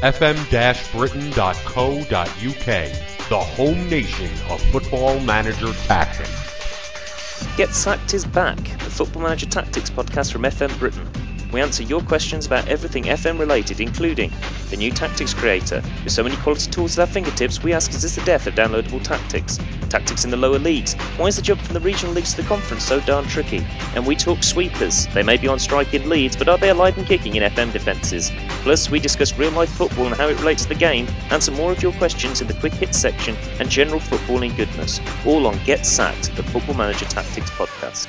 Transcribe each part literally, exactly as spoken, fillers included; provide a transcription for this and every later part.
f m dash britain dot co dot u k, the home nation of Football Manager Tactics. Get Sacked is back, the Football Manager Tactics podcast from F M Britain. We answer your questions about everything F M related, including the new Tactics Creator. With so many quality tools at our fingertips, we ask, is this the death of downloadable tactics? Tactics in the lower leagues. Why is the jump from the regional leagues to the conference so darn tricky? And we talk sweepers. They may be on strike in Leeds, but are they alive and kicking in F M defences? Plus, we discuss real-life football and how it relates to the game, answer more of your questions in the quick hits section, and general footballing goodness. All on Get Sacked, the Football Manager Tactics podcast.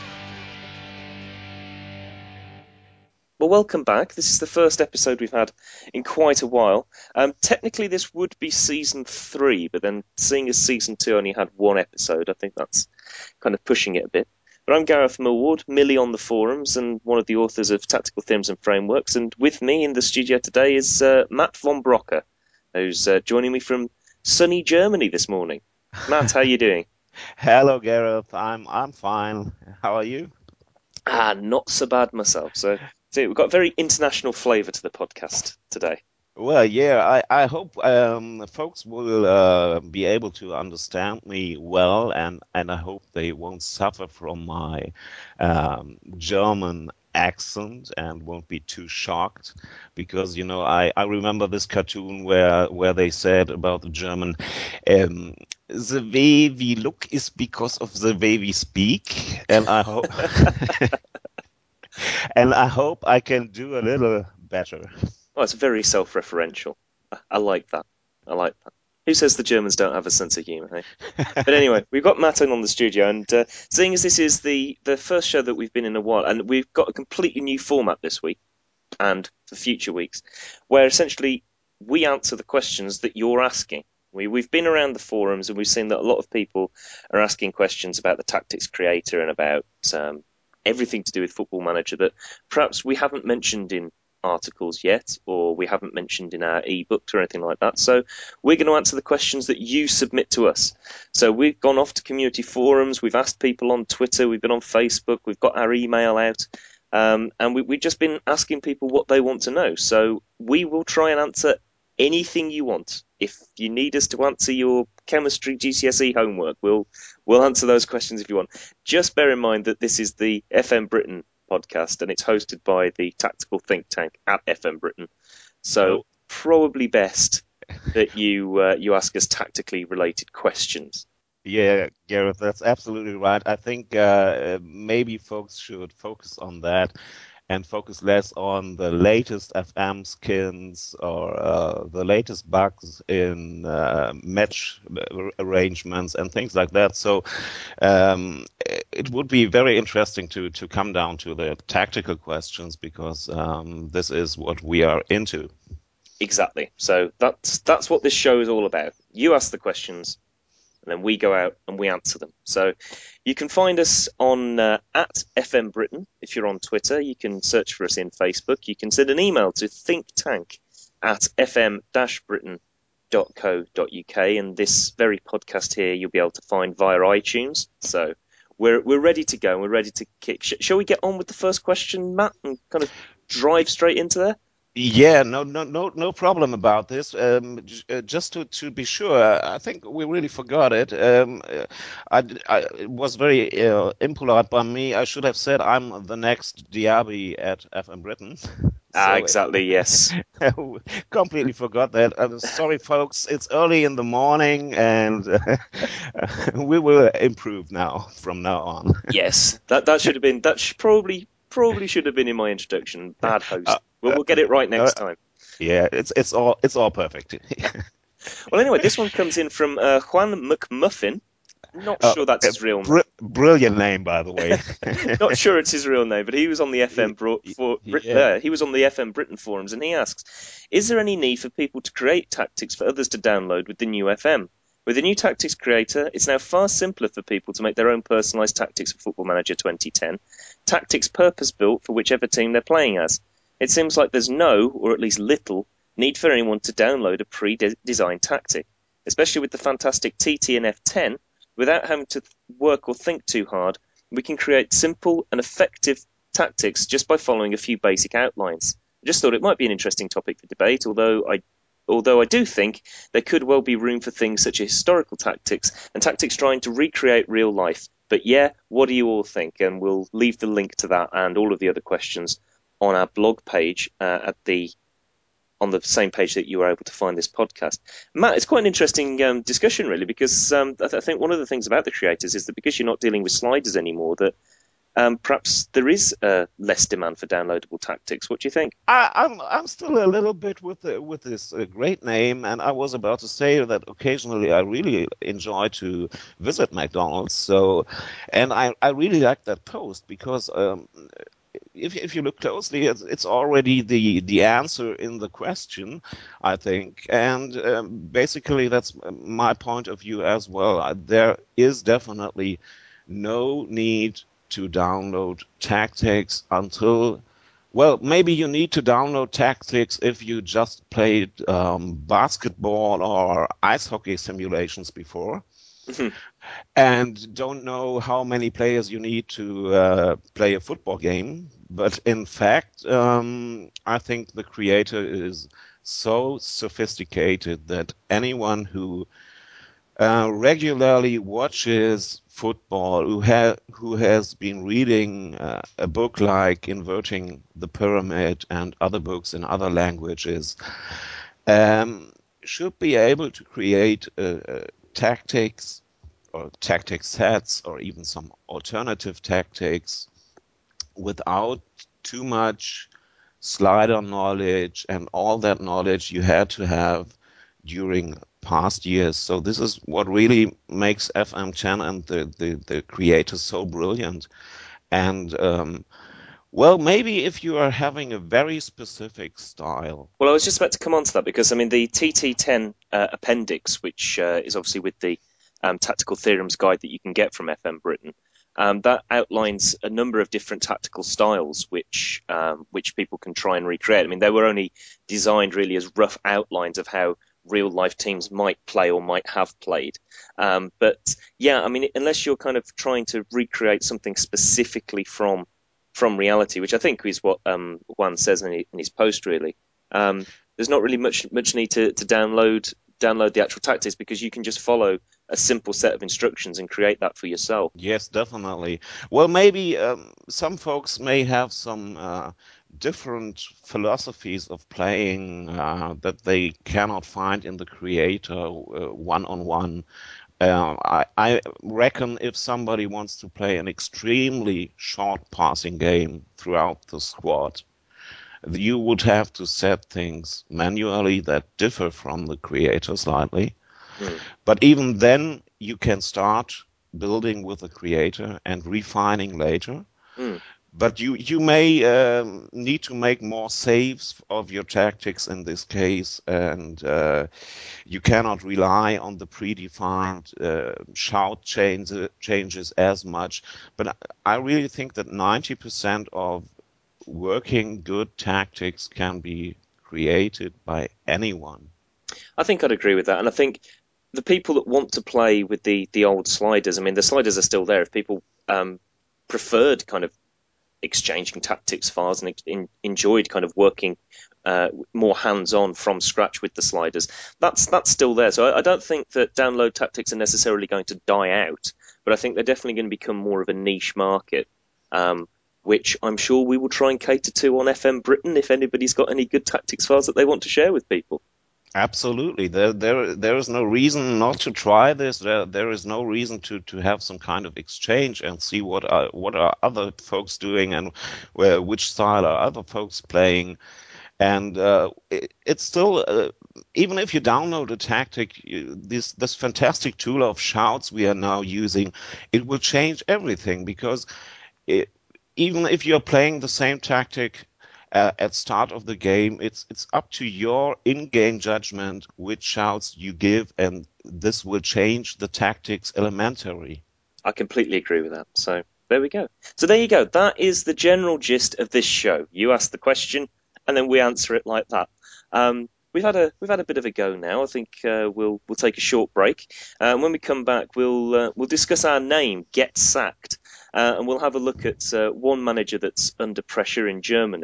Well, welcome back. This is the first episode we've had in quite a while. Um, technically, this would be season three, but then seeing as season two only had one episode, I think that's kind of pushing it a bit. But I'm Gareth Millward, Millie on the forums, and one of the authors of Tactical Themes and Frameworks. And with me in the studio today is uh, Matt von Brocker, who's uh, joining me from sunny Germany this morning. Matt, how are you doing? Hello, Gareth. I'm I'm fine. How are you? Ah, not so bad myself. So, so we've got a very international flavour to the podcast today. Well, yeah, I, I hope um, folks will uh, be able to understand me well, and, and I hope they won't suffer from my um, German accent and won't be too shocked, because, you know, I, I remember this cartoon where where they said about the German, um, the way we look is because of the way we speak, and I hope and I hope I can do a little better. Oh, it's very self-referential. I, I like that. I like that. Who says the Germans don't have a sense of humour, hey? But anyway, we've got Matt in on the studio, and uh, seeing as this is the, the first show that we've been in a while, and we've got a completely new format this week, and for future weeks, where essentially we answer the questions that you're asking. We, we've been around the forums, and we've seen that a lot of people are asking questions about the Tactics Creator and about um, everything to do with Football Manager that perhaps we haven't mentioned in articles yet, or we haven't mentioned in our ebooks or anything like that. So we're going to answer the questions that you submit to us. So we've gone off to community forums, we've asked people on Twitter, we've been on Facebook, we've got our email out, um, and we, we've just been asking people what they want to know. So we will try and answer anything you want. If you need us to answer your chemistry G C S E homework, we'll we'll answer those questions if you want. Just bear in mind that this is the F M Britain podcast, and it's hosted by the tactical think tank at F M Britain. So oh. probably best that you uh, you ask us tactically related questions. Yeah, Gareth, that's absolutely right. I think uh, maybe folks should focus on that and focus less on the latest F M skins or uh, the latest bugs in uh, match arrangements and things like that. So um, it would be very interesting to, to come down to the tactical questions, because um, this is what we are into. Exactly. So that's that's what this show is all about. You ask the questions, and then we go out and we answer them. So you can find us on uh, at F M Britain if you're on Twitter. You can search for us in Facebook. You can send an email to thinktank at f m dash britain dot co dot u k. And this very podcast here you'll be able to find via iTunes. So we're we're ready to go. We're ready to kick. Sh- shall we get on with the first question, Matt, and kind of drive straight into there? Yeah, no, no, no, no problem about this. Um, j- uh, just to, to be sure, I think we really forgot it. Um, uh, I, I, it was very uh, impolite by me. I should have said I'm the next Diaby at F M Britain. Ah, exactly, yes. Completely forgot that. I'm sorry, folks. It's early in the morning, and uh, we will improve now from now on. Yes, that that should have been that should probably probably should have been in my introduction. Bad host. Uh, we'll, we'll get it right next uh, time. Yeah, it's it's all it's all perfect. Well, anyway, this one comes in from uh, Juan McMuffin. Not sure uh, that's his real br- name. Brilliant name, by the way. Not sure it's his real name, but he was on the F M bro- for Brit- yeah. uh, he was on the F M Britain forums, and he asks, "Is there any need for people to create tactics for others to download with the new F M? With the new Tactics Creator, it's now far simpler for people to make their own personalised tactics for Football Manager twenty ten, tactics purpose-built for whichever team they're playing as. It seems like there's no, or at least little, need for anyone to download a pre-designed tactic, especially with the fantastic T T N F ten. Without having to work or think too hard, we can create simple and effective tactics just by following a few basic outlines. I just thought it might be an interesting topic for debate, although I although I do think there could well be room for things such as historical tactics and tactics trying to recreate real life. But yeah, what do you all think? And we'll leave the link to that and all of the other questions on our blog page uh, at the on the same page that you were able to find this podcast. Matt, it's quite an interesting um, discussion, really, because um, I, th- I think one of the things about the creators is that because you're not dealing with sliders anymore, that um, perhaps there is uh, less demand for downloadable tactics. What do you think? I, I'm I'm still a little bit with the, with this uh, great name, and I was about to say that occasionally I really enjoy to visit McDonald's. So, and I, I really like that post because um, if if you look closely, it's, it's already the the answer in the question, I think, and um, basically that's my point of view as well. There is definitely no need to download tactics until, well, maybe you need to download tactics if you just played um, basketball or ice hockey simulations before and don't know how many players you need to uh, play a football game. But in fact, um, I think the creator is so sophisticated that anyone who uh, regularly watches football, who, ha- who has been reading uh, a book like Inverting the Pyramid and other books in other languages, um, should be able to create uh, uh, tactics or tactic sets or even some alternative tactics without too much slider knowledge and all that knowledge you had to have during past years. So this is what really makes F M ten and the, the, the creators so brilliant. And um, well, maybe if you are having a very specific style. Well, I was just about to come on to that because, I mean, the T T ten uh, appendix, which uh, is obviously with the um, Tactical Theorems guide that you can get from F M Britain, um, that outlines a number of different tactical styles which um, which people can try and recreate. I mean, they were only designed really as rough outlines of how real-life teams might play or might have played. Um, but, yeah, I mean, unless you're kind of trying to recreate something specifically from from reality, which I think is what um, Juan says in, in his post, really. Um, there's not really much much need to, to download download the actual tactics because you can just follow a simple set of instructions and create that for yourself. Yes, definitely. Well, maybe um, some folks may have some uh, different philosophies of playing uh, that they cannot find in the creator uh, one-on-one. Uh, I, I reckon if somebody wants to play an extremely short passing game throughout the squad, you would have to set things manually that differ from the creator slightly. Hmm. But even then, you can start building with the creator and refining later. Hmm. But you you may um, need to make more saves of your tactics in this case, and uh, you cannot rely on the predefined uh, shout change, changes as much. But I really think that ninety percent of working good tactics can be created by anyone. I think I'd agree with that, and I think the people that want to play with the the old sliders, I mean, the sliders are still there. If people um, preferred kind of exchanging tactics files and in, enjoyed kind of working uh, more hands-on from scratch with the sliders, that's that's still there. So I, I don't think that download tactics are necessarily going to die out, but I think they're definitely going to become more of a niche market, um, which I'm sure we will try and cater to on F M Britain if anybody's got any good tactics files that they want to share with people. Absolutely. There, there, there is no reason not to try this. There, there is no reason to, to have some kind of exchange and see what are what are other folks doing and where which style are other folks playing. And uh, it, it's still, uh, even if you download a tactic, you, this this fantastic tool of shouts we are now using, it will change everything because it, even if you're playing the same tactic uh, at start of the game, it's it's up to your in-game judgment which shouts you give, and this will change the tactics elementary. I completely agree with that. So there we go. So there you go. That is the general gist of this show. You ask the question, and then we answer it like that. Um, we've had a we've had a bit of a go now. I think uh, we'll we'll take a short break. Uh, when we come back, we'll uh, we'll discuss our name, Get Sacked, uh, and we'll have a look at uh, one manager that's under pressure in Germany.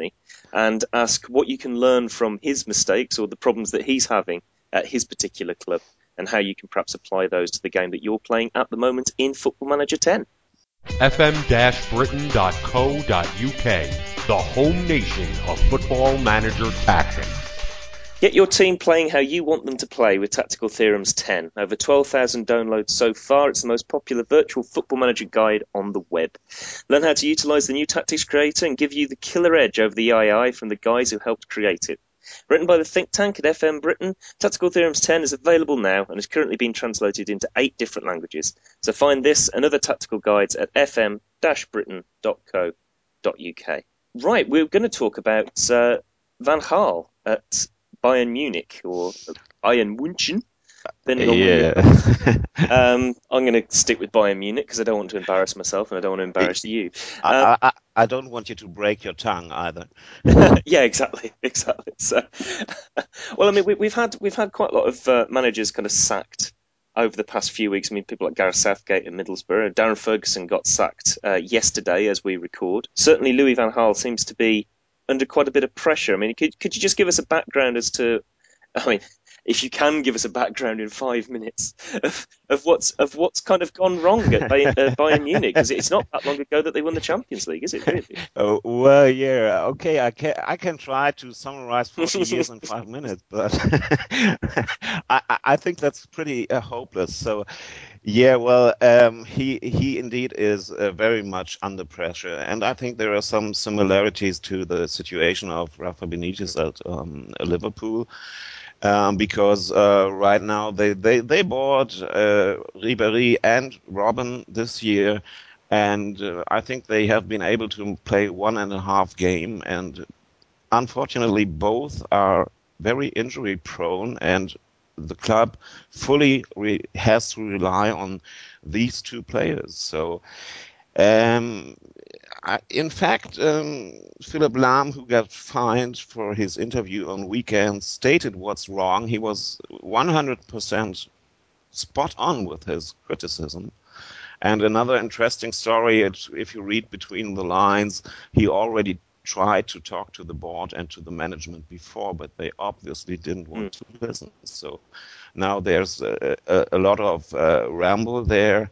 and ask what you can learn from his mistakes or the problems that he's having at his particular club, and how you can perhaps apply those to the game that you're playing at the moment in Football Manager ten. f m dash britain dot co dot u k, the home nation of Football Manager Tactics. Get your team playing how you want them to play with Tactical Theorems ten. Over twelve thousand downloads so far. It's the most popular virtual Football Manager guide on the web. Learn how to utilise the new Tactics Creator and give you the killer edge over the A I from the guys who helped create it. Written by the think tank at F M Britain, Tactical Theorems ten is available now and is currently being translated into eight different languages. So find this and other tactical guides at f m dash britain dot co dot u k. Right, we're going to talk about uh, Van Gaal at Bayern Munich, or Bayern München, depending on Yeah. where you're um, I'm going to stick with Bayern Munich because I don't want to embarrass myself and I don't want to embarrass you. Um, I, I, I don't want you to break your tongue either. yeah, exactly, exactly. So, well, I mean, we, we've had we've had quite a lot of uh, managers kind of sacked over the past few weeks. I mean, people like Gareth Southgate and Middlesbrough. Darren Ferguson got sacked uh, yesterday as we record. Certainly, Louis van Gaal seems to be under quite a bit of pressure. I mean, could could you just give us a background as to, I mean, if you can give us a background in five minutes of, of what's of what's kind of gone wrong at Bayern, uh, Bayern Munich, because it's not that long ago that they won the Champions League, is it really? Oh, well, yeah, okay, I can I can try to summarize forty years in five minutes, but I, I I think that's pretty uh, hopeless. So, yeah, well, um, he he indeed is uh, very much under pressure, and I think there are some similarities to the situation of Rafa Benitez at um, Liverpool. Um, because uh, right now they they they bought uh, Ribéry and Robben this year, and uh, I think they have been able to play one and a half game, and unfortunately both are very injury prone, and the club fully re- has to rely on these two players. So. Um, I, in fact, um, Philip Lahm, who got fined for his interview on weekends, stated what's wrong. He was one hundred percent spot on with his criticism. And another interesting story, if you read between the lines, he already tried to talk to the board and to the management before, but they obviously didn't want mm. to listen. So now there's a, a, a lot of uh, ramble there.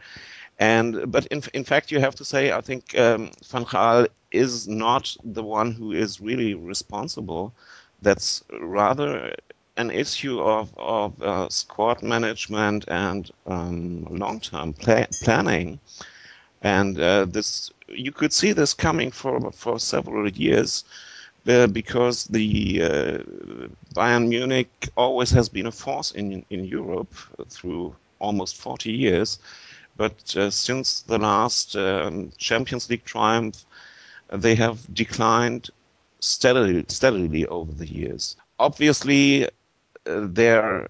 And but in in fact, you have to say, I think um, Van Gaal is not the one who is really responsible. That's rather an issue of of uh, squad management and um, long-term pla- planning. And uh, this you could see this coming for for several years. Uh, because the uh, Bayern Munich always has been a force in in Europe through almost forty years. But uh, since the last um, Champions League triumph, they have declined steadily, steadily over the years. Obviously, uh, their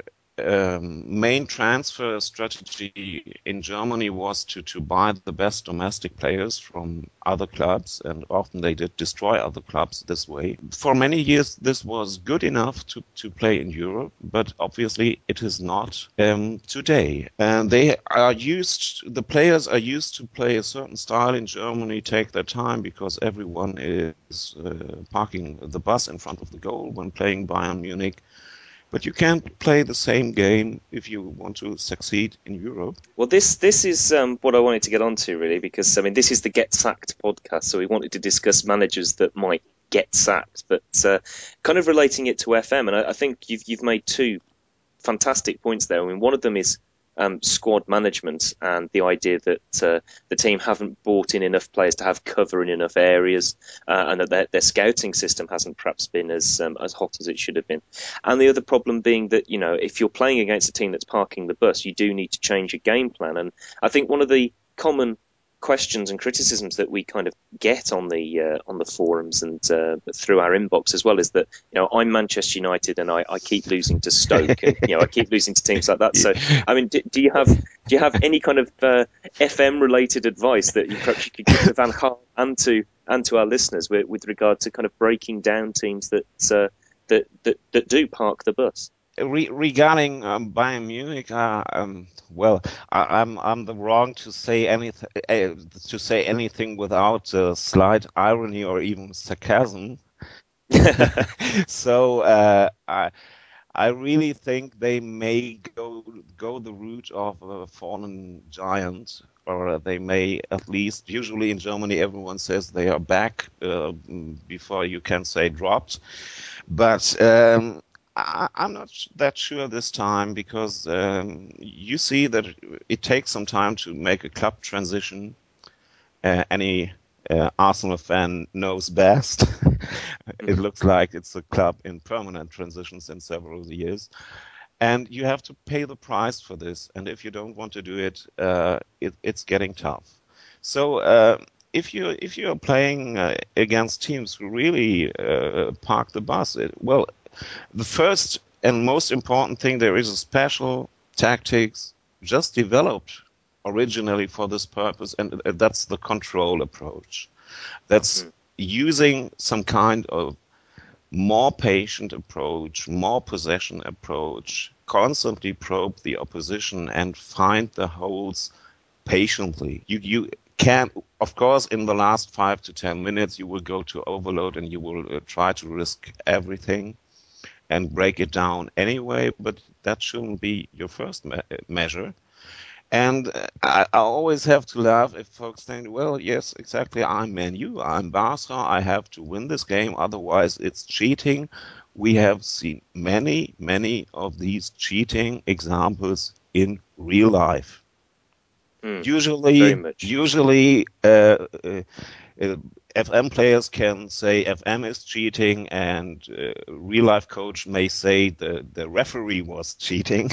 um, main transfer strategy in Germany was to, to buy the best domestic players from other clubs, and often they did destroy other clubs this way. For many years, this was good enough to, to play in Europe, but obviously it is not um, today. And they are used, the players are used to play a certain style in Germany, take their time, because everyone is uh, parking the bus in front of the goal when playing Bayern Munich. But you can't play the same game if you want to succeed in Europe. Well, this this is um, what I wanted to get onto, really, because I mean, this is the Get Sacked podcast, so we wanted to discuss managers that might get sacked, but uh, kind of relating it to F M, and I, I think you've you've made two fantastic points there. I mean, one of them is um, squad management and the idea that uh, the team haven't brought in enough players to have cover in enough areas, uh, and that their, their scouting system hasn't perhaps been as um, as hot as it should have been. And the other problem being that, you know, if you're playing against a team that's parking the bus, you do need to change your game plan. And I think one of the common questions and criticisms that we kind of get on the uh, on the forums and uh, through our inbox as well is that, you know, I'm Manchester United and I, I keep losing to Stoke and, you know, I keep losing to teams like that. So I mean, do, do you have do you have any kind of uh, F M related advice that you perhaps you could give to Van Gaal and to and to our listeners with, with regard to kind of breaking down teams that uh, that, that that do park the bus? Re- regarding um, Bayern Munich, uh, um, well, I, I'm I'm the wrong to say anything uh, to say anything without uh, slight irony or even sarcasm. So uh, I I really think they may go go the route of a fallen giant, or they may at least. Usually in Germany, everyone says they are back uh, before you can say dropped. But um, I, I'm not that sure this time because um, you see that it takes some time to make a club transition. Uh, any uh, Arsenal fan knows best. It looks like it's a club in permanent transitions in several years. And you have to pay the price for this. And if you don't want to do it, uh, it it's getting tough. So uh, if you if you are playing uh, against teams who really uh, park the bus, it, well, the first and most important thing, there is a special tactics just developed originally for this purpose, and that's the control approach. That's Mm. using some kind of more patient approach, more possession approach, constantly probe the opposition and find the holes patiently. You you can, of course, in the last five to ten minutes, you will go to overload and you will uh, try to risk everything and break it down anyway, but that shouldn't be your first me- measure. And uh, I, I always have to laugh if folks think, well, yes, exactly, I'm Man U, I'm Barca, I have to win this game, otherwise it's cheating. We have seen many, many of these cheating examples in real life. Mm. Very Usually, much. usually, uh, uh, uh, F M players can say F M is cheating, and uh, real life coach may say the, the referee was cheating,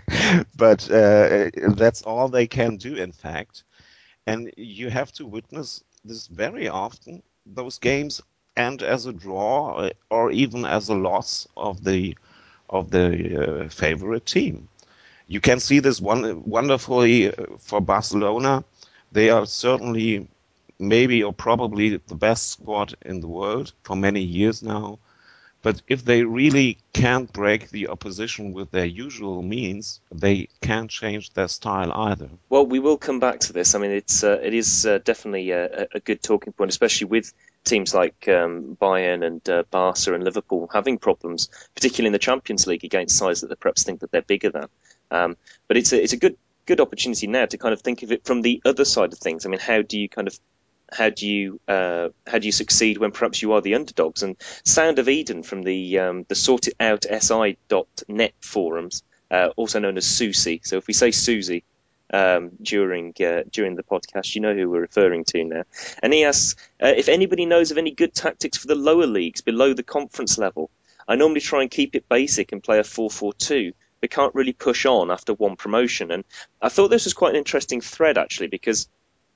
but uh, that's all they can do, in fact. And you have to witness this very often. Those games end as a draw or even as a loss of the of the uh, favorite team. You can see this one wonderfully for Barcelona. They are certainly maybe or probably the best squad in the world for many years now. But if they really can't break the opposition with their usual means, they can't change their style either. Well, we will come back to this. I mean, it's uh, it is uh, definitely a, a good talking point, especially with teams like um, Bayern and uh, Barca and Liverpool having problems, particularly in the Champions League against sides that they perhaps think that they're bigger than. Um, but it's a it's a good good opportunity now to kind of think of it from the other side of things. I mean, how do you kind of how do you uh, how do you succeed when perhaps you are the underdogs? And Sound of Eden from the um, the Sort It Out S I dot net forums, uh, also known as Susie. So if we say Susie um, during uh, during the podcast, you know who we're referring to now. And he asks uh, if anybody knows of any good tactics for the lower leagues below the conference level. I normally try and keep it basic and play a four four two, but can't really push on after one promotion. And I thought this was quite an interesting thread actually, because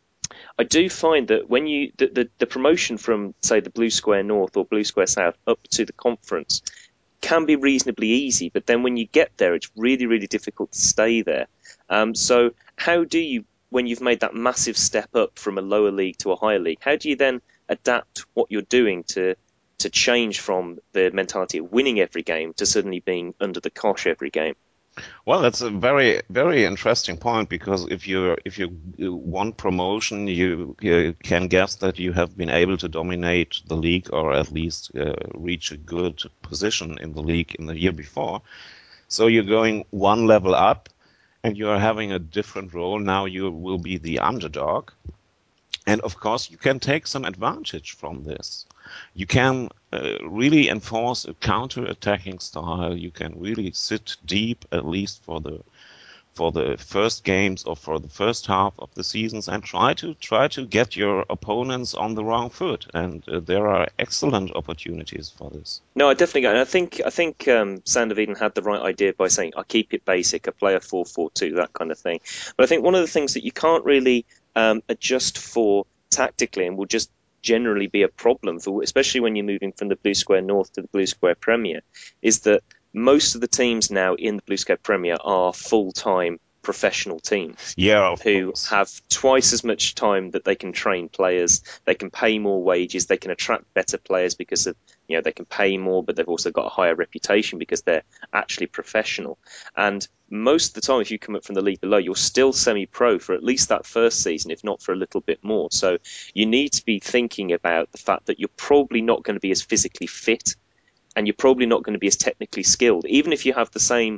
I do find that when you the, the, the promotion from say the Blue Square North or Blue Square South up to the conference can be reasonably easy, but then when you get there, it's really really difficult to stay there. Um, so how do you, when you've made that massive step up from a lower league to a higher league, how do you then adapt what you're doing to to change from the mentality of winning every game to suddenly being under the cosh every game? Well, that's a very, very interesting point because if you if you want promotion, you, you can guess that you have been able to dominate the league or at least uh, reach a good position in the league in the year before. So you're going one level up, and you are having a different role. Now you will be the underdog, and of course you can take some advantage from this. You can uh, really enforce a counter-attacking style. You can really sit deep, at least for the for the first games or for the first half of the seasons, and try to try to get your opponents on the wrong foot. And uh, there are excellent opportunities for this. No, I definitely. And I think I think um, Sound of Eden had the right idea by saying I keep it basic, I play a four four two, that kind of thing. But I think one of the things that you can't really um, adjust for tactically, and will just generally be a problem for, especially when you're moving from the Blue Square North to the Blue Square Premier, is that most of the teams now in the Blue Square Premier are full time professional teams Yeah, of who course. have twice as much time that they can train players, they can pay more wages, they can attract better players because of You know, they can pay more, but they've also got a higher reputation because they're actually professional. And most of the time, if you come up from the league below, you're still semi-pro for at least that first season, if not for a little bit more. So you need to be thinking about the fact that you're probably not going to be as physically fit, and you're probably not going to be as technically skilled. Even if you have the same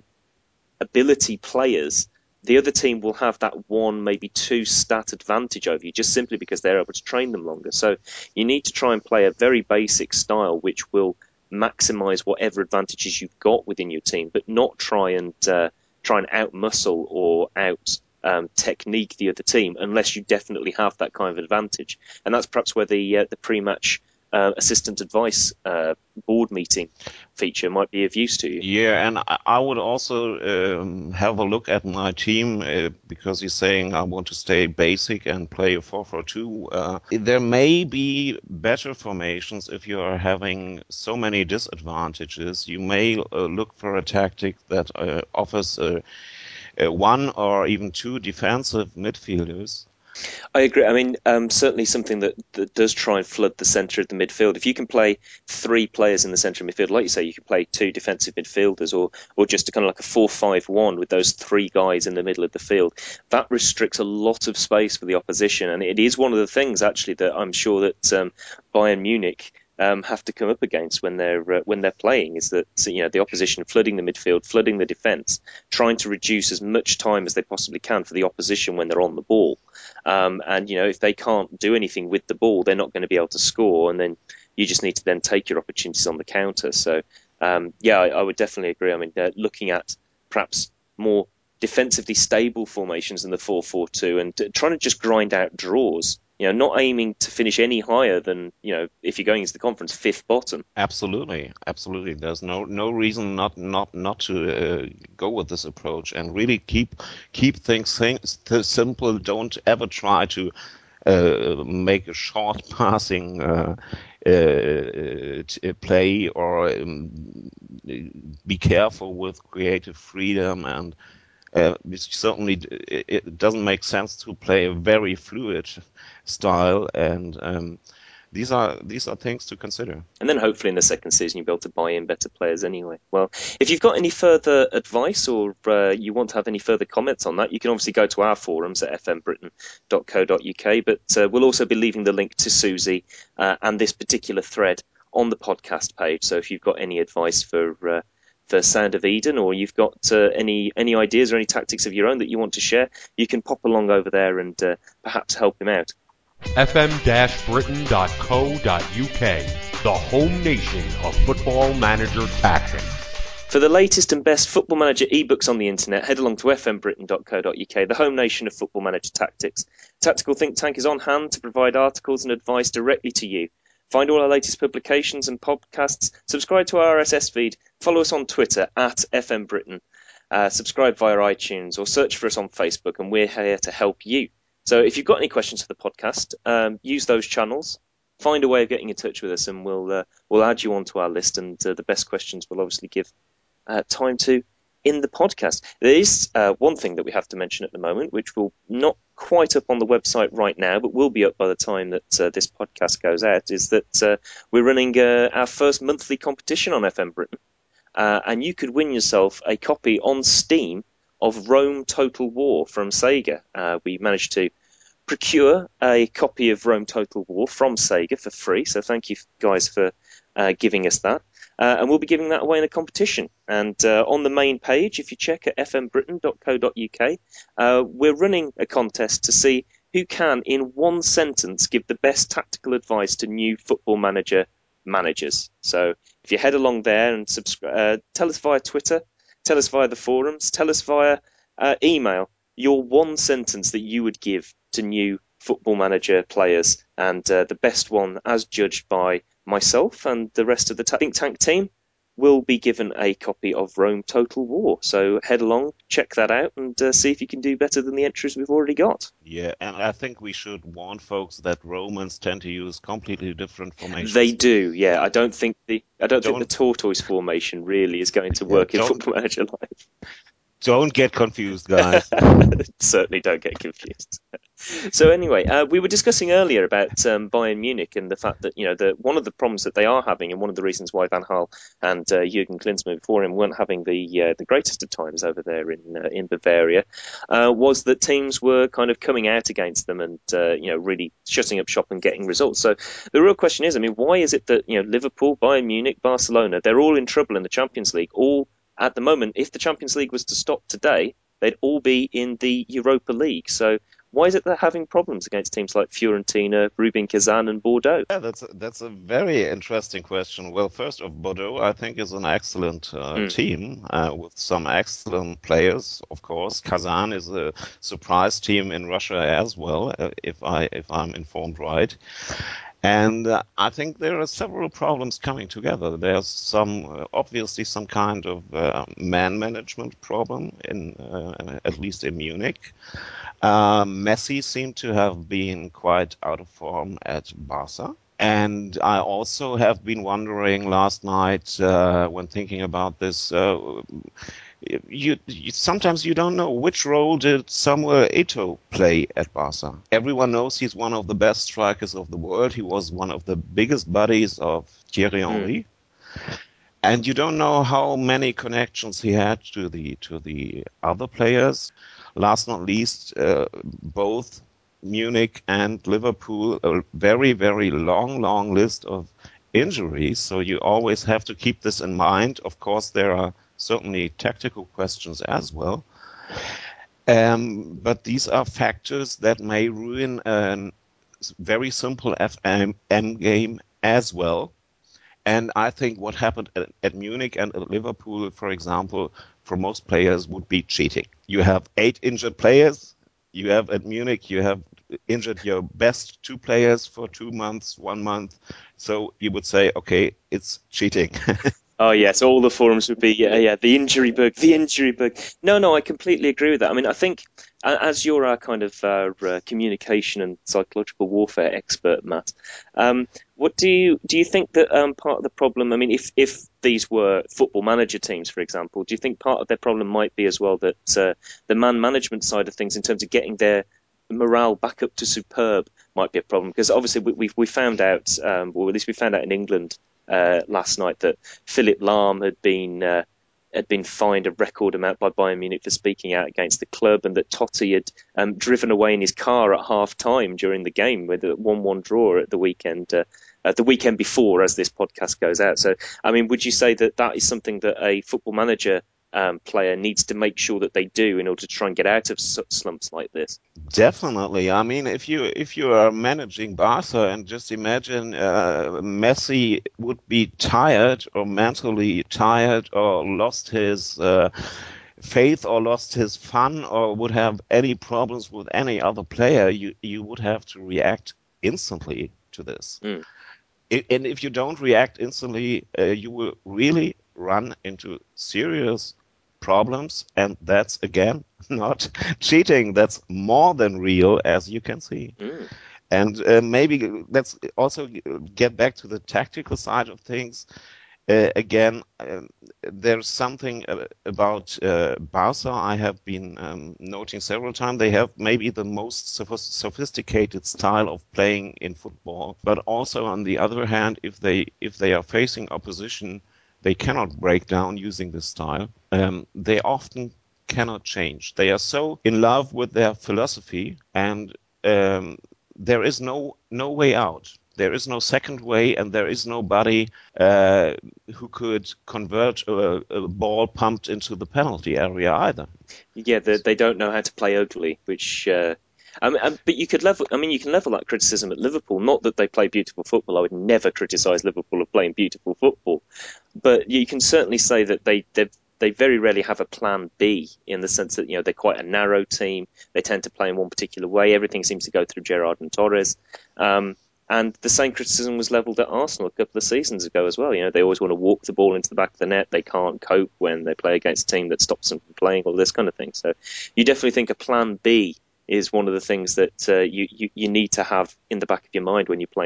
ability players, the other team will have that one, maybe two stat advantage over you, just simply because they're able to train them longer. So you need to try and play a very basic style which will maximize whatever advantages you've got within your team, but not try and uh, try and out muscle or out um, technique the other team unless you definitely have that kind of advantage. And that's perhaps where the uh, the pre-match uh, assistant advice uh, board meeting feature might be of use to you. Yeah, and I I would also um, have a look at my team uh, because you're saying I want to stay basic and play a four four two. Uh, there may be better formations if you are having so many disadvantages. You may uh, look for a tactic that uh, offers uh, uh, one or even two defensive midfielders. I agree. I mean, um, certainly something that, that does try and flood the centre of the midfield. If you can play three players in the centre of midfield, like you say, you can play two defensive midfielders, or or just a kind of like a four five one with those three guys in the middle of the field. That restricts a lot of space for the opposition, and it is one of the things actually that I'm sure that um, Bayern Munich Um, have to come up against when they're uh, when they're playing, is that, you know, the opposition flooding the midfield, flooding the defence, trying to reduce as much time as they possibly can for the opposition when they're on the ball. Um, and you know, if they can't do anything with the ball, they're not going to be able to score, and then you just need to then take your opportunities on the counter. So um, yeah, I, I would definitely agree. I mean, uh, looking at perhaps more defensively stable formations in the four four two and uh, trying to just grind out draws. You know, not aiming to finish any higher than, you know, if you're going into the conference, fifth bottom. Absolutely, absolutely. There's no no reason not not not to uh, go with this approach and really keep keep things, things simple. Don't ever try to uh, make a short passing uh, uh, t- play, or um, be careful with creative freedom. And uh, certainly it, it doesn't make sense to play a very fluid style. And um, these are these are things to consider. And then hopefully in the second season you'll be able to buy in better players anyway. Well, if you've got any further advice, or uh, you want to have any further comments on that, you can obviously go to our forums at f m britain dot co dot u k. But uh, we'll also be leaving the link to Susie uh, and this particular thread on the podcast page. So if you've got any advice for uh, for Sound of Eden, or you've got uh, any any ideas or any tactics of your own that you want to share, you can pop along over there and uh, perhaps help him out. f m dash britain dot co dot u k, the home nation of Football Manager Tactics. For the latest and best Football Manager ebooks on the internet, head along to f m britain dot co dot u k, the home nation of Football Manager Tactics. Tactical Think Tank is on hand to provide articles and advice directly to you. Find all our latest publications and podcasts, subscribe to our R S S feed, follow us on Twitter at F M Britain, uh, subscribe via iTunes, or search for us on Facebook, and we're here to help you. So if you've got any questions for the podcast, um, use those channels. Find a way of getting in touch with us, and we'll uh, we'll add you onto our list. And uh, the best questions we'll obviously give uh, time to in the podcast. There is uh, one thing that we have to mention at the moment, which will not quite up on the website right now, but will be up by the time that uh, this podcast goes out, is that uh, we're running uh, our first monthly competition on F M Britain, uh, and you could win yourself a copy on Steam of Rome Total War from Sega. Uh, we managed to procure a copy of Rome Total War from Sega for free, so thank you guys for uh, giving us that. Uh, and we'll be giving that away in a competition. And uh, on the main page, if you check at f m britain dot co dot u k, uh, we're running a contest to see who can, in one sentence, give the best tactical advice to new Football Manager managers. So if you head along there and subscribe, uh, tell us via Twitter, tell us via the forums, tell us via uh, email your one sentence that you would give to new Football Manager players, and uh, the best one, as judged by myself and the rest of the Think Tank team, will be given a copy of Rome Total War. So head along, check that out, and uh, see if you can do better than the entries we've already got. Yeah, and I think we should warn folks that Romans tend to use completely different formations. They do, yeah. I don't think the I don't, Don't- think the tortoise formation really is going to Yeah, work in don't- Football Manager Live. Don't get confused, guys. Certainly don't get confused. So anyway, uh, we were discussing earlier about um, Bayern Munich and the fact that, you know, the, one of the problems that they are having, and one of the reasons why Van Gaal and uh, Jurgen Klinsmann before him weren't having the uh, the greatest of times over there in uh, in Bavaria, uh, was that teams were kind of coming out against them and uh, you know, really shutting up shop and getting results. So the real question is, I mean, why is it that, you know, Liverpool, Bayern Munich, Barcelona, they're all in trouble in the Champions League, all at the moment? If the Champions League was to stop today, they'd all be in the Europa League. So why is it they're having problems against teams like Fiorentina, Rubin Kazan, and Bordeaux? Yeah, that's a, that's a very interesting question. Well, first of Bordeaux, I think is an excellent uh, Mm. team uh, with some excellent players. Of course, Kazan is a surprise team in Russia as well, uh, if I if I'm informed right. And uh, I think there are several problems coming together. There's some, uh, obviously, some kind of uh, man management problem in, uh, at least in Munich. Uh, Messi seemed to have been quite out of form at Barca. And I also have been wondering last night uh, when thinking about this. Uh, You, you sometimes you don't know which role did Samuel Eto'o play at Barca. Everyone knows he's one of the best strikers of the world. He was one of the biggest buddies of Thierry Henry, mm. and you don't know how many connections he had to the to the other players. Last not least, uh, both Munich and Liverpool, a very very long long list of injuries. So you always have to keep this in mind. Of course, there are certainly tactical questions as well. Um, but these are factors that may ruin a very simple F M game as well. And I think what happened at, at Munich and at Liverpool, for example, for most players would be cheating. You have eight injured players. You have at Munich, you have injured your best two players for two months, one month. So you would say, okay, it's cheating. Oh, yes, all the forums would be, yeah, yeah, the injury bug, the injury bug. No, no, I completely agree with that. I mean, I think, as you're our kind of uh, uh, communication and psychological warfare expert, Matt, um, what do you do you think that um, part of the problem, I mean, if, if these were football manager teams, for example, do you think part of their problem might be as well that uh, the man management side of things in terms of getting their morale back up to superb might be a problem? Because obviously we, we, we found out, um, or at least we found out in England, Uh, last night that Philipp Lahm had been uh, had been fined a record amount by Bayern Munich for speaking out against the club, and that Totti had um, driven away in his car at half time during the game with a one one draw at the weekend, uh, at the weekend before, as this podcast goes out. So, I mean, would you say that that is something that a football manager um, player needs to make sure that they do in order to try and get out of slumps like this? Definitely. I mean, if you if you are managing Barca, and just imagine uh, Messi would be tired or mentally tired or lost his uh, faith or lost his fun or would have any problems with any other player, you you would have to react instantly to this. Mm. It, and if you don't react instantly, uh, you will really run into serious problems, and that's again not cheating. That's more than real, as you can see. Mm. And uh, maybe let's also get back to the tactical side of things. Uh, again, um, there's something uh, about uh, Barca I have been um, noting several times. They have maybe the most sophisticated style of playing in football, but also on the other hand, if they if they are facing opposition they cannot break down using this style, um, they often cannot change. They are so in love with their philosophy, and um, there is no no way out. There is no second way, and there is nobody uh, who could convert a, a ball pumped into the penalty area either. Yeah, they, they don't know how to play ugly, which... Uh... I mean, but you could level. I mean, you can level that criticism at Liverpool. Not that they play beautiful football. I would never criticise Liverpool of playing beautiful football, but you can certainly say that they they very rarely have a plan B, in the sense that, you know, they're quite a narrow team. They tend to play in one particular way. Everything seems to go through Gerrard and Torres. Um, and the same criticism was levelled at Arsenal a couple of seasons ago as well. You know, they always want to walk the ball into the back of the net. They can't cope when they play against a team that stops them from playing, all this kind of thing. So you definitely think a plan B is one of the things that uh, you, you, you need to have in the back of your mind when you're playing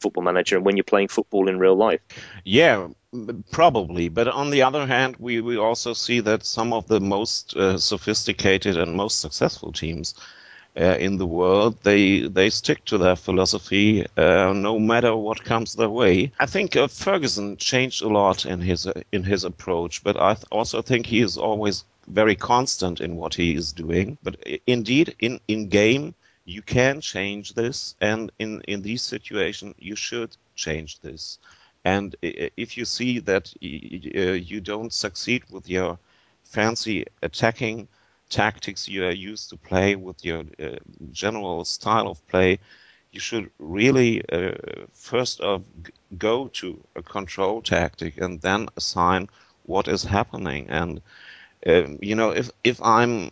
Football Manager and when you're playing football in real life. Yeah, probably. But on the other hand, we, we also see that some of the most uh, sophisticated and most successful teams uh, in the world, they they stick to their philosophy uh, no matter what comes their way. I think uh, Ferguson changed a lot in his uh, in his approach, but I th- also think he is always very constant in what he is doing. But indeed, in, in game, you can change this, and in, in these situations, you should change this. And if you see that you don't succeed with your fancy attacking tactics you are used to play, with your uh, general style of play, you should really uh, first off go to a control tactic and then assign what is happening. And um, you know, if if I'm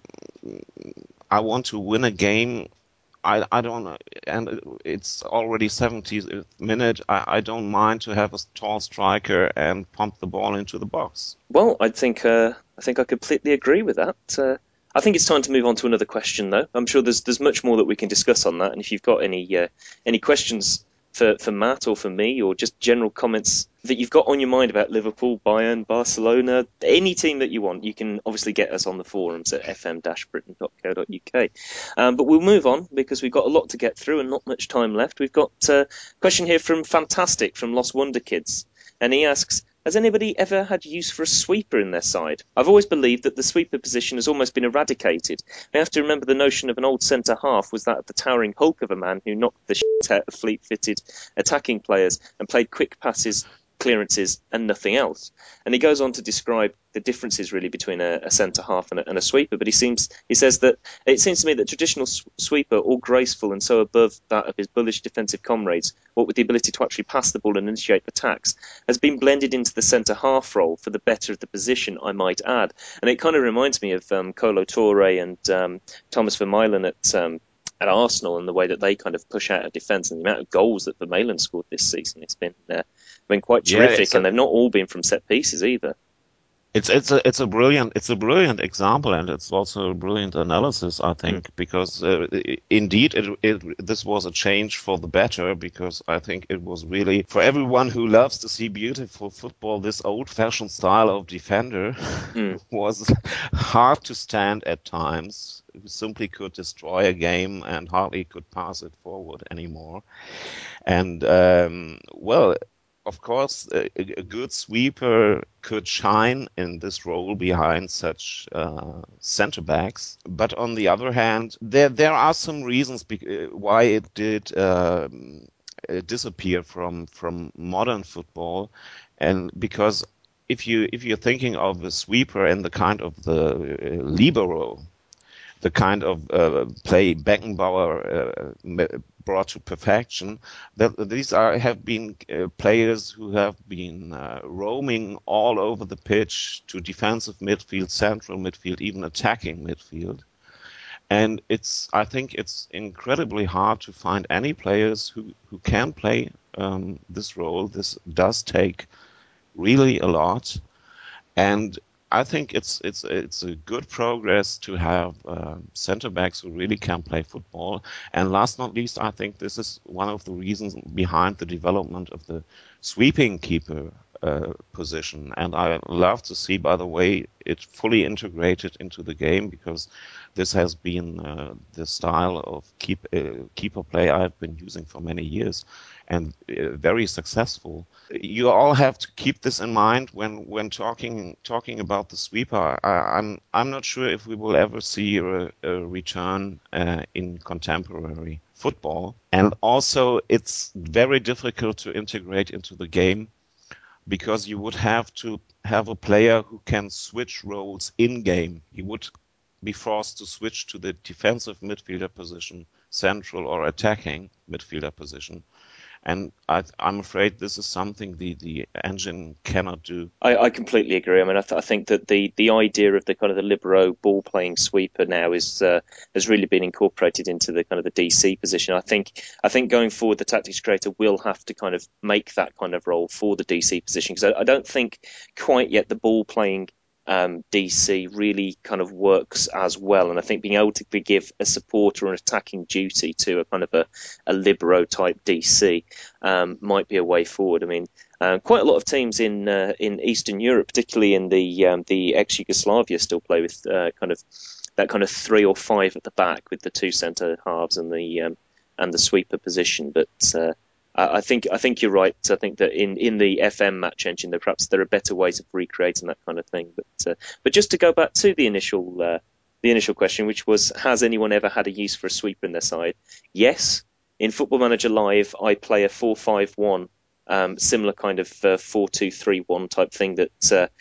I want to win a game, I, I don't, and it's already seventieth minute. I, I don't mind to have a tall striker and pump the ball into the box. Well, I think uh, I think I completely agree with that. Uh, I think it's time to move on to another question, though. I'm sure there's there's much more that we can discuss on that, and if you've got any uh, any questions for, for Matt or for me, or just general comments that you've got on your mind about Liverpool, Bayern, Barcelona, any team that you want, you can obviously get us on the forums at f m dash britain dot co dot u k. Um, but we'll move on because we've got a lot to get through and not much time left. We've got uh, a question here from Fantastic, from Lost Wonder Kids, and he asks, has anybody ever had use for a sweeper in their side? I've always believed that the sweeper position has almost been eradicated. I have to remember the notion of an old centre-half was that of the towering hulk of a man who knocked the shit out of fleet-footed attacking players and played quick passes, clearances and nothing else. And he goes on to describe the differences really between a, a centre half and a, and a sweeper. But he seems he says that it seems to me that traditional sweeper, all graceful and so above that of his bullish defensive comrades, what with the ability to actually pass the ball and initiate attacks, has been blended into the centre half role for the better of the position, I might add. And it kind of reminds me of um, Kolo Touré and um, Thomas Vermaelen at um, at Arsenal, and the way that they kind of push out a defence and the amount of goals that Vermaelen scored this season. It's been uh, been quite terrific, yeah, and a, they've not all been from set pieces either. It's it's a it's a brilliant it's a brilliant example, and it's also a brilliant analysis, I think, mm. because uh, indeed it, it this was a change for the better, because I think it was really for everyone who loves to see beautiful football, this old-fashioned style of defender mm. was hard to stand at times. You simply could destroy a game and hardly could pass it forward anymore. And um, well. Of course, a, a good sweeper could shine in this role behind such uh, centre backs. But on the other hand, there there are some reasons be- why it did uh, disappear from from modern football, and because if you if you're thinking of the sweeper and the kind of the uh, libero, the kind of uh, play Beckenbauer uh, brought to perfection, that these are have been uh, players who have been uh, roaming all over the pitch to defensive midfield, central midfield, even attacking midfield. And it's I think it's incredibly hard to find any players who, who can play um, this role. This does take really a lot. And I think it's it's it's a good progress to have uh, center backs who really can play football. And last not least, I think this is one of the reasons behind the development of the sweeping keeper uh, position. And I love to see, by the way, it fully integrated into the game, because this has been uh, the style of keep, uh, keeper play I've been using for many years, and uh, very successful. You all have to keep this in mind when, when talking talking about the sweeper. I, I'm I'm not sure if we will ever see a, a return uh, in contemporary football. And also, it's very difficult to integrate into the game, because you would have to have a player who can switch roles in game. He would be forced to switch to the defensive midfielder position, central or attacking midfielder position. And I, I'm afraid this is something the, the engine cannot do. I, I completely agree. I mean, I, th- I think that the, the idea of the kind of the libero ball playing sweeper now is uh, has really been incorporated into the kind of the D C position. I think I think going forward, the tactics creator will have to kind of make that kind of role for the D C position, because I, I don't think quite yet the ball playing um, D C really kind of works as well. And I think being able to give a support or an attacking duty to a kind of a, a libero type D C um, might be a way forward. I mean, uh, quite a lot of teams in uh, in Eastern Europe, particularly in the um, the ex-Yugoslavia, still play with uh, kind of that kind of three or five at the back with the two centre halves and the um, and the sweeper position. But uh, I think I think you're right. I think that in, in the F M match engine, there perhaps there are better ways of recreating that kind of thing. But uh, but just to go back to the initial uh, the initial question, which was, has anyone ever had a use for a sweeper in their side? Yes. In Football Manager Live, I play a four five one, um, similar kind of uh, four two three one type thing that. Uh,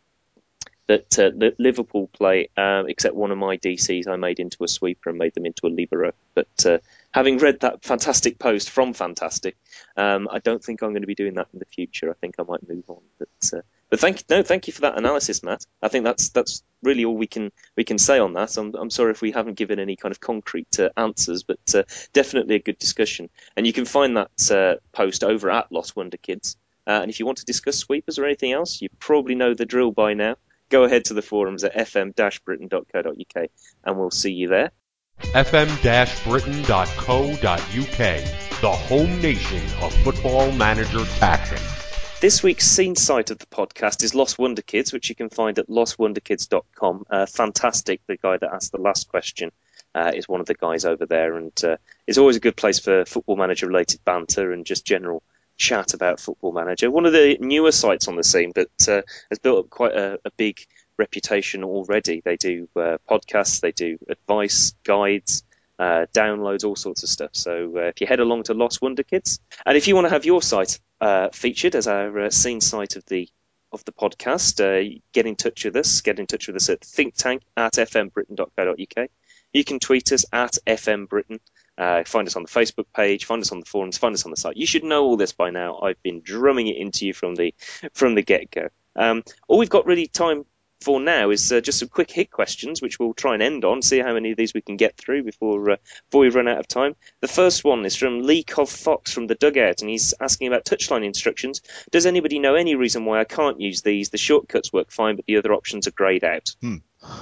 That, uh, that Liverpool play, uh, except one of my D Cs I made into a sweeper and made them into a libero. But uh, having read that fantastic post from Fantastic, um, I don't think I'm going to be doing that in the future. I think I might move on. But uh, but thank you, no, thank you for that analysis, Matt. I think that's that's really all we can we can say on that. I'm I'm sorry if we haven't given any kind of concrete uh, answers, but uh, definitely a good discussion. And you can find that uh, post over at Lost Wonder Kids. Uh, and if you want to discuss sweepers or anything else, you probably know the drill by now. Go ahead to the forums at f m dash britain dot co dot u k and we'll see you there. f m dash britain dot co dot u k, the home nation of Football Manager Tactics. This week's scene site of the podcast is Lost Wonder Kids, which you can find at lost wonder kids dot com. Uh, fantastic. The guy that asked the last question uh, is one of the guys over there, and uh, it's always a good place for Football Manager related banter and just general chat about Football Manager. One of the newer sites on the scene, but uh, has built up quite a, a big reputation already. They do uh, podcasts, they do advice, guides, uh, downloads, all sorts of stuff. So uh, if you head along to Lost Wonder Kids, and if you want to have your site uh, featured as our uh, scene site of the of the podcast, uh, get in touch with us. Get in touch with us at thinktank at f m britain dot co dot u k. You can tweet us at F M Britain. Uh, find us on the Facebook page, find us on the forums, find us on the site. You should know all this by now. I've been drumming it into you from the from the get-go. Um, all we've got really time for now is uh, just some quick hit questions, which we'll try and end on, see how many of these we can get through before uh, before we run out of time. The first one is from Lee Cov Fox from the Dugout, and he's asking about touchline instructions. Does anybody know any reason why I can't use these? The shortcuts work fine, but the other options are greyed out. Hmm.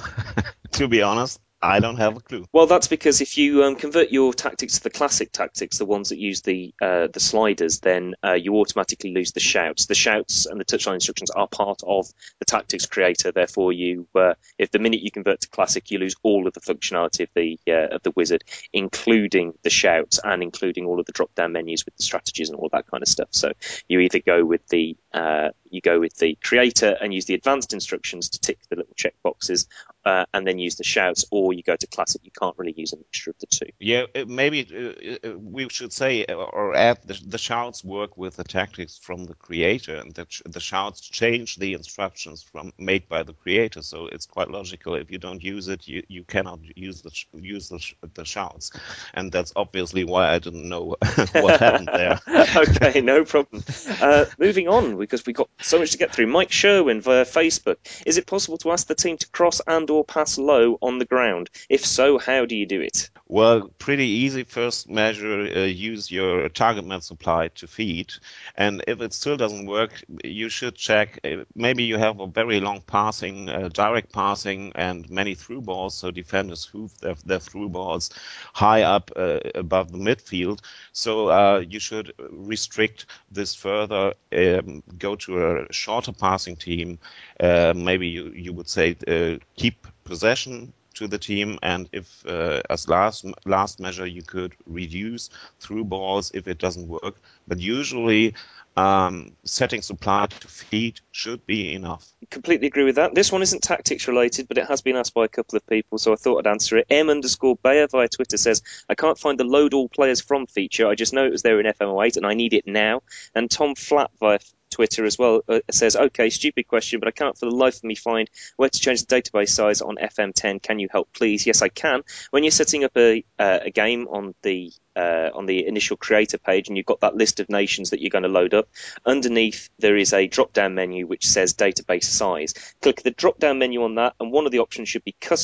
To be honest, I don't have a clue. Well, that's because if you um, convert your tactics to the classic tactics, the ones that use the uh, the sliders, then uh, you automatically lose the shouts. The shouts and the touchline instructions are part of the tactics creator. Therefore, you uh, if the minute you convert to classic, you lose all of the functionality of the uh, of the wizard, including the shouts and including all of the drop down menus with the strategies and all that kind of stuff. So you either go with the uh, you go with the creator and use the advanced instructions to tick the little check boxes, uh, and then use the shouts, or you go to classic. You can't really use a mixture of the two. Yeah, it, maybe uh, we should say or add the, the shouts work with the tactics from the creator, and the, the shouts change the instructions from made by the creator. So it's quite logical. If you don't use it, you, you cannot use the use the, the shouts, and that's obviously why I didn't know what happened there. Okay, no problem. Uh, moving on, because we've got so much to get through. Mike Sherwin via Facebook. Is it possible to ask the team to cross and or pass low on the ground? If so, how do you do it? Well, pretty easy. First measure, uh, use your target man supply to feed. And if it still doesn't work, you should check. Uh, maybe you have a very long passing, uh, direct passing, and many through balls. So defenders hoof their, their through balls high up uh, above the midfield. So uh, you should restrict this further, um, go to a shorter passing team. Uh, maybe you, you would say uh, keep possession to the team, and if uh, as last last measure you could reduce through balls if it doesn't work, but usually um, setting supply to feed should be enough. Completely agree with that. This one isn't tactics related, but it has been asked by a couple of people, so I thought I'd answer it. M underscore Bayer via Twitter says, I can't find the load all players from feature. I just know it was there in F M oh eight and I need it now. And Tom Flat via Twitter as well uh, says, okay, stupid question, but I can't for the life of me find where to change the database size on F M ten. Can you help, please? Yes, I can. When you're setting up a, uh, a game on the uh, on the initial creator page and you've got that list of nations that you're going to load up, underneath there is a drop-down menu which says database size. Click the drop-down menu on that, and one of the options should be custom.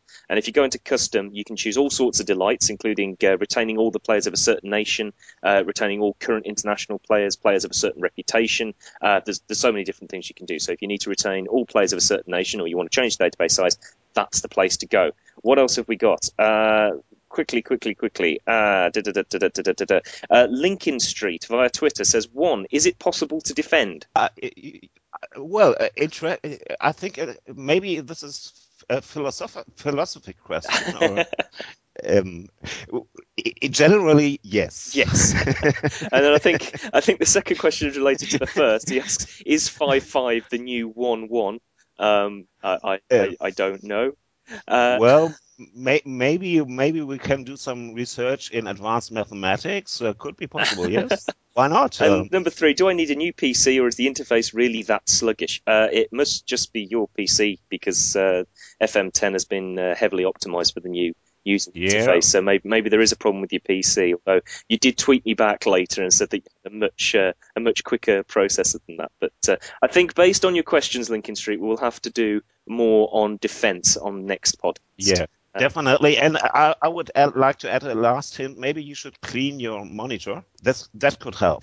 And if you go into custom, you can choose all sorts of delights, including uh, retaining all the players of a certain nation, uh, retaining all current international players, players of a certain reputation. Uh, there's, there's so many different things you can do. So if you need to retain all players of a certain nation, or you want to change the database size, that's the place to go. What else have we got? Uh, quickly, quickly, quickly. Uh, da, da, da, da, da, da, da. Uh, Lincoln Street via Twitter says, one, is it possible to defend? Uh, well, uh, inter- I think uh, maybe this is a philosoph- philosophy question. Or, um, it, generally, yes. Yes. And then I think I think the second question is related to the first. He asks, is five five the new one one? Um, I, I, I, I don't know. Uh, well, may, maybe maybe we can do some research in advanced mathematics. Uh, could be possible, yes. Why not? And Um, number three, do I need a new P C, or is the interface really that sluggish? Uh, it must just be your P C, because uh, F M ten has been uh, heavily optimized for the new user yeah. interface. So maybe maybe there is a problem with your P C. Although you did tweet me back later and said that you had a much uh, a much quicker processor than that. But uh, I think based on your questions, Lincoln Street, we'll have to do more on defense on next podcast. Yeah. Definitely, and I, I would add, like to add a last hint. Maybe you should clean your monitor. That's that could help.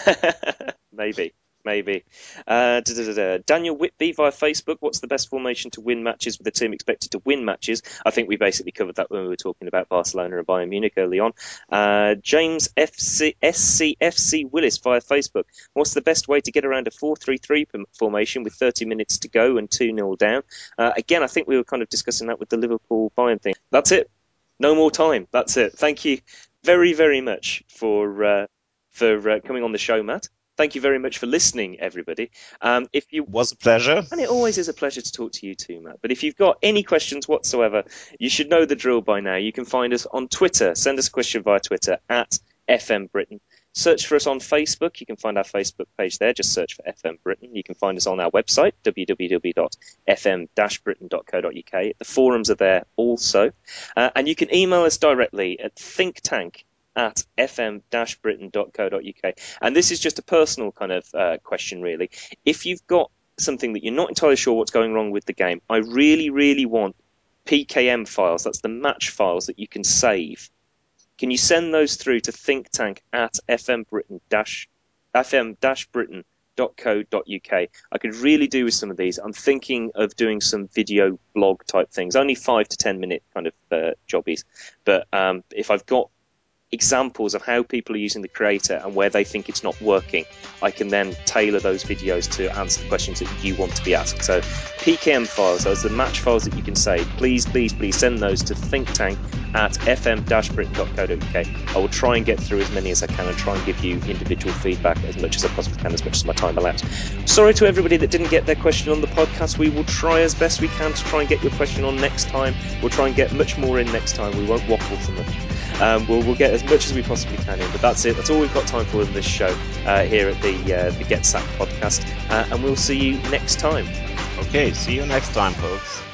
maybe, maybe. Uh, da, da, da, da. Daniel Whitby via Facebook. What's the best formation to win matches with a team expected to win matches? I think we basically covered that when we were talking about Barcelona and Bayern Munich early on. Uh, James F C S C F C Willis via Facebook. What's the best way to get around a four three three formation with thirty minutes to go and two nil down? Uh, again, I think we were kind of discussing that with the Liverpool Bayern thing. That's it. No more time. That's it. Thank you very, very much for uh, for uh, coming on the show, Matt. Thank you very much for listening, everybody. Um, if you it was a pleasure, and it always is a pleasure to talk to you too, Matt. But if you've got any questions whatsoever, you should know the drill by now. You can find us on Twitter. Send us a question via Twitter at F M Britain. Search for us on Facebook. You can find our Facebook page there. Just search for F M Britain. You can find us on our website, w w w dot f m dash britain dot co dot u k. The forums are there also. Uh, and you can email us directly at thinktank at f m dash britain dot co dot u k. And this is just a personal kind of uh, question, really. If you've got something that you're not entirely sure what's going wrong with the game, I really, really want P K M files. That's the match files that you can save. Can you send those through to thinktank at fmbritain dash fm dash britain dot co dot u k? I could really do with some of these. I'm thinking of doing some video blog type things, only five to ten minute kind of uh, jobbies. But um, if I've got examples of how people are using the creator and where they think it's not working, I can then tailor those videos to answer the questions that you want to be asked. So P K M files, those are the match files that you can save. Please, please, please send those to thinktank at f m dash britain dot co dot u k. I will try and get through as many as I can and try and give you individual feedback as much as I possibly can, as much as my time allows. Sorry to everybody that didn't get their question on the podcast. We will try as best we can to try and get your question on next time. We'll try and get much more in next time. We won't waffle too much. Um, we'll, we'll get as much as we possibly can in, but that's it. That's all we've got time for in this show uh, here at the uh, the Get Sacked podcast, uh, and we'll see you next time. Okay, see you next time, folks.